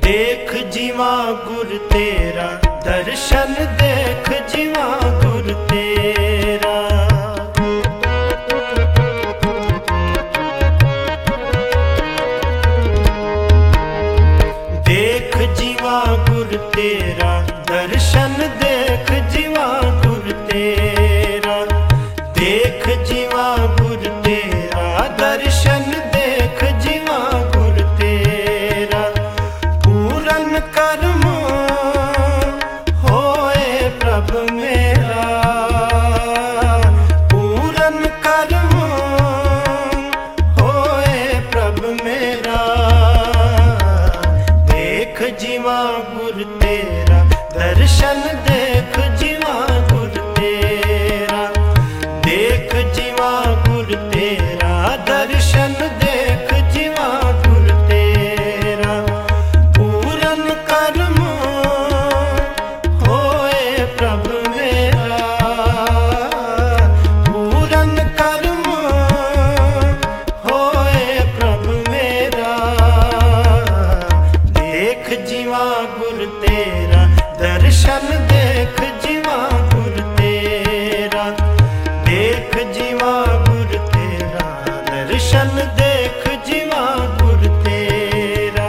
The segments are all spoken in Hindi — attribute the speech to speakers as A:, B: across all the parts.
A: देख जीवा गुर तेरा, दर्शन देख जीवा गुर तेरा। देख जीवा गुर तेरा, दर्शन देख जीवा गुर तेरा। देख जीवा गुर तेरा, दर्शन देख जीवा गुर तेरा। पूरन कर्म होए प्रभ मेरा, पूरन कर्म होए प्रभ मेरा। देख जीवा गुर तेरा, दर्शन देख जीवा गुर तेरा। देख जीवा गुर तेरा, दर्शन देख जीवा गुर तेरा। पूरन कर्म होए प्रभ मेरा, पूरन कर्म होए प्रभ मेरा। देख जीवा गुर तेरा, दर्शन देख जीवा गुर तेरा। देख जीवा गुर तेरा, दर्शन देख जीवा गुर तेरा।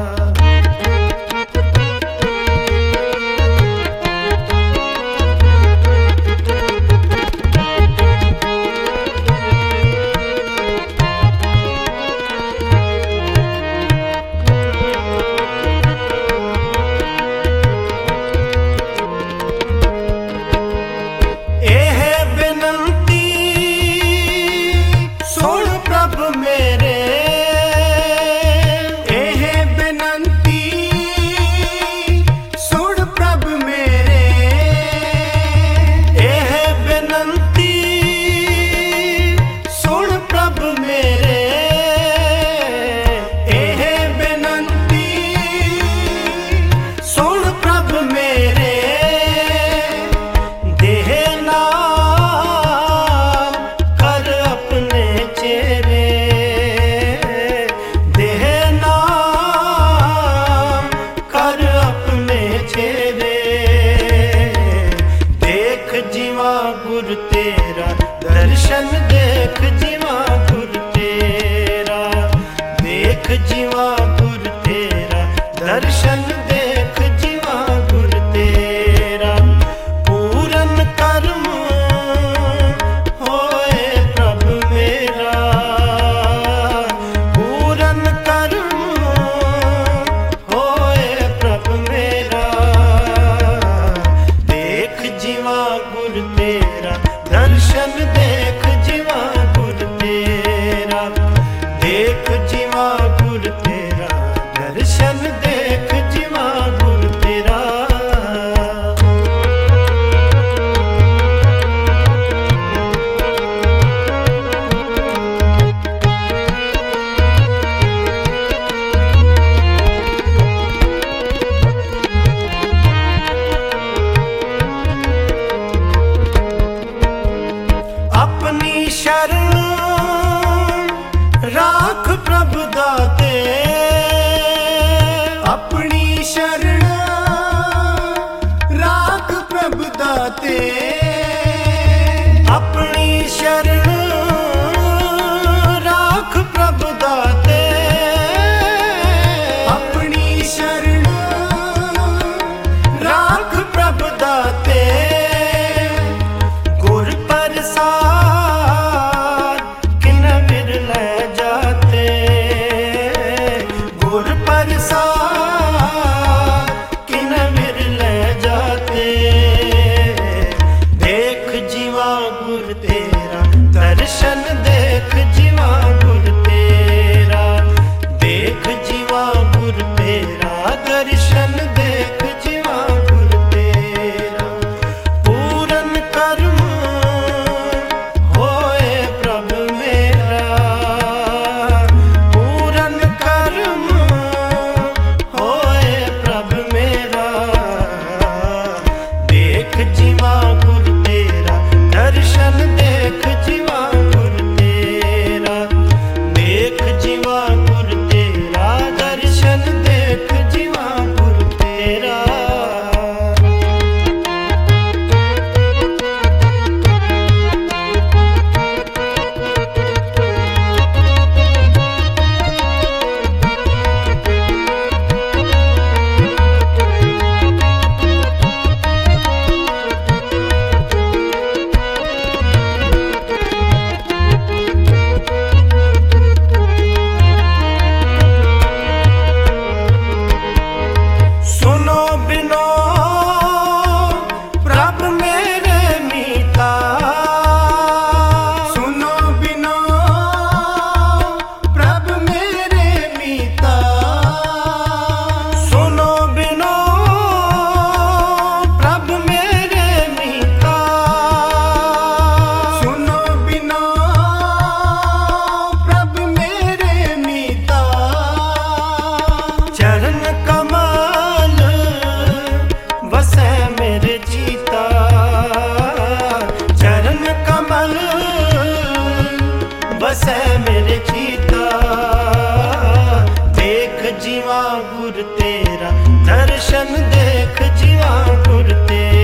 A: गुर तेरा, दर्शन देख जीवा गुर तेरा। देख जीवा गुर तेरा, दर्शन देख जीवा गुर तेरा। पूरन कर्म होए प्रभ मेरा, पूरन कर्म होए प्रभ मेरा। देख जीवा गुर तेरा, दर्शन देख जीवा गुर तेरा। देख जीवा गुर तेरा, दर्शन देख जीवा गुर तेरा। अपनी शरण राख प्रभु दाते, अपनी शरण राख प्रभु दाते। अपनी शरण राख प्रभु दाते, अपनी शरण राख प्रभु दाते। गुर प्रसाद किन विरल जाते। देख जीवा गुर तेरा, दर्शन देख जीवा गुर तेरा। देख जीवा गुर तेरा, दर्शन देख जीवा गुर तेरा। पूरन कर्म होए प्रभ मेरा, पूरन कर्म होए प्रभ मेरा। देख जीवा गुर तेरा, दर्शन देख जीवा गुर तेरा। देख जीवा गुर तेरा, दर्शन देख जीवा जीवा गुर तेरा, दर्शन देख जीवा गुर तेरा।